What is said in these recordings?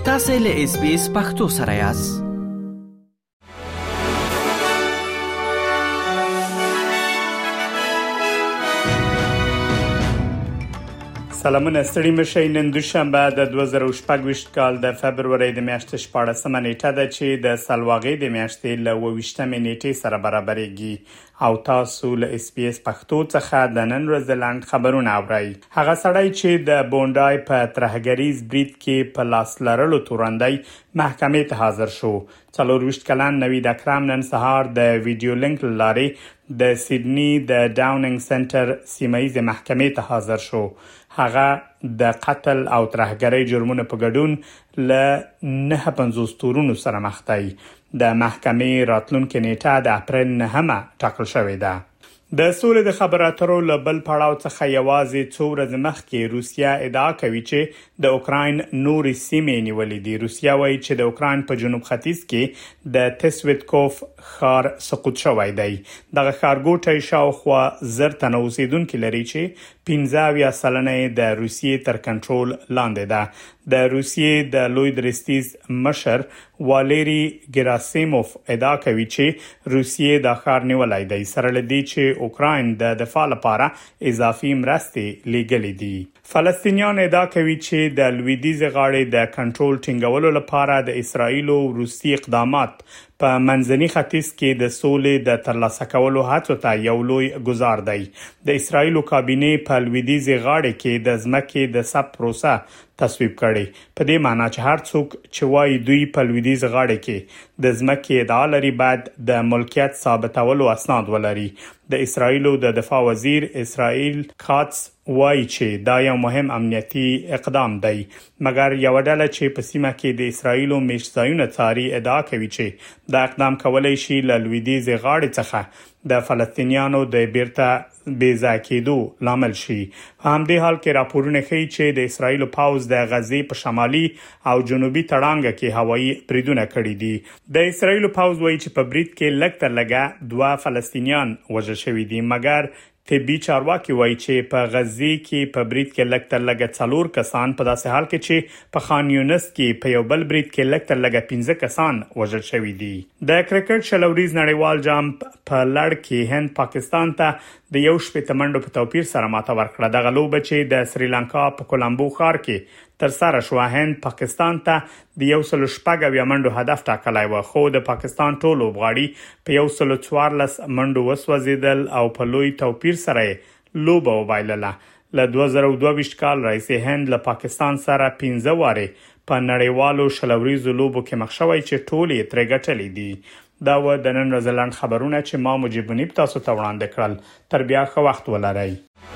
تاسو له اس بي اس پختو سره یاست. سلامونه ستړي مشي. نن دوشنبه د 2024 کال د فبرवरी د میاشتې 14 نیټه ده چې د سلواغې د میاشتې ل 28 نیټې سره برابرېږي او تاسو له اس بي اس پښتو څخه د نن ورځې لاند خبرونه اورئ. هغه سړی چې د بونډای په ترهګریز برید کې په لاس لرلو تورندای محکمې ته حاضر شو. 24 کلن نوید اکرم نن سهار د ویډیو لینک لارې د سیدنی د ډاونینګ سنټر سیمایي محکمې ته حاضر شو. هغه د قتل او ترهګرۍ جرمونو په ګډون ل 950 تورونو سره مخ دی. د محکمې راتلونکې نیټه د اپریل 9 ټاکل شوې ده. د سولې د خبرو اترو له بل پړاو څخه یوازې څو ورځې مخکې روسیا ادعا کوي چې د اوکراین نورې سیمې نیولې دي. روسیا وایي چې د اوکراین په جنوب ختیځ کې د تسویتکوف ښار سقوط شوی دی. دغه ښارګوټی شاوخوا 1000 تنه اوسیدونکي لري چې 15% د روسیې تر کنټرول لاندې ده. د روسیې د لوی درستیز مشر والری ګراسیموف ادعا کوي چې روسیې د ښار نیولای دی سره لدی چې اوکراین د دفاع لپاره اضافي مرستې لیږلې دي. فلسطینیان ادعا کوي چې د لویدیځ غاړې د کنټرول ټینګولو لپاره د اسرایل او روسي اقدامات په منځني ختیځ کې د سولې د ترلاسه کولو هڅو ته یو لوی گزار دی. د اسرایل کابینې په لویدیځ غاړې کې د ځمکې د ثبت پروسه تصویب کړي. په دې معنی چې هر څوک چې وايي دوی په لویدیځ غاړې کې د ځمکې ادعا لري باید د ملکیت ثابتولو اسناد ولري. د اسرایل د دفاع وزیر اسرائیل کاتس وایي چې دا یو مهم امنیتي اقدام دی. مګر یو ډله چې په سیمه کې د اسرایل میشتایونه څاري ادعا کوي چې دا اقدام کولای شي له لویدیځ غاړې څخه د فلسطینیانو د بیرته بېځای کېدو لامل شي. په همدې حال کې راپورونه ښیي چې د اسرایل پوځ د غزې په شمالي او جنوبي تړانګه کې هوایي بریدونه کړي دي. د اسرایل پوځ وایي چې په برید کې لږ تر لږه 2 فلسطینیان وژل شوي دي. مګر طبي چارواکي وایي چې په غزې کې په برید کې لږ تر لږه 4 کسان په داسې حال کې چې په خان یونس کې په یو بل برید کې لږ تر لږه 15 کسان وژل شوي دي. د کرکټ شلوریز نړیوال جام په لړ کې هند پاکستان ته د 1 منډو په توپیر سره ماته ورکړه. دغه لوبه چې د سریلانکا په کولمبو ښار کې تر سره شو هند پاکستان ته د 114 منډو هدف ټاکلی و، خو د پاکستان ټول لوبغاړي په 114 منډو وسوځیدل او په لوی توپیر سره لوبه وبایلله. له 2022 کال راځي هند له پاکستان سره 15 واره په نړیوالو شلوریزو لوبو کې مخ شوی چې ټولې ترې ګټلې دي. دا و د نن ورځې لاند خبرونه چې ما مجيبونی تاسو ته وړاندې کړل. تر بیا ښه وخت ولرئ.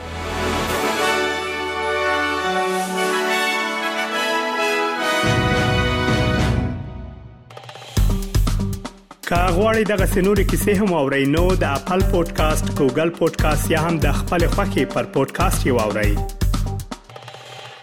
که غواړئ دغه سنوري کیسې هم اورئ نو د خپل پودکاسټ، ګوګل پودکاسټ یا هم د خپل خوښي پر پودکاسټ یو اورئ.